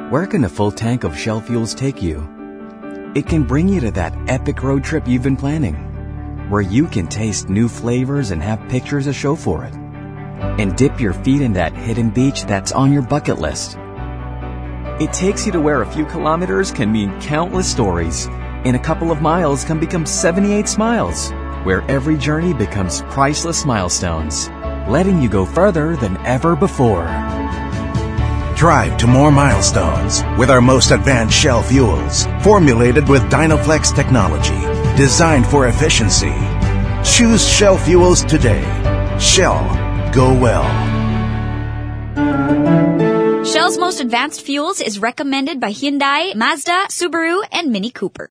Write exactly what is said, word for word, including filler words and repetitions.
Where can a full tank of Shell fuels take you? It can bring you to that epic road trip you've been planning, where you can taste new flavors and have pictures to show for it, and dip your feet in that hidden beach that's on your bucket list. It takes you to where a few kilometers can mean countless stories, and a couple of miles can become seventy-eight smiles, where every journey becomes priceless milestones, letting you go further than ever before. Drive to more milestones with our most advanced Shell fuels, formulated with Dynaflex technology, designed for efficiency. Choose Shell fuels today. Shell, go well. Shell's most advanced fuels is recommended by Hyundai, Mazda, Subaru, and Mini Cooper.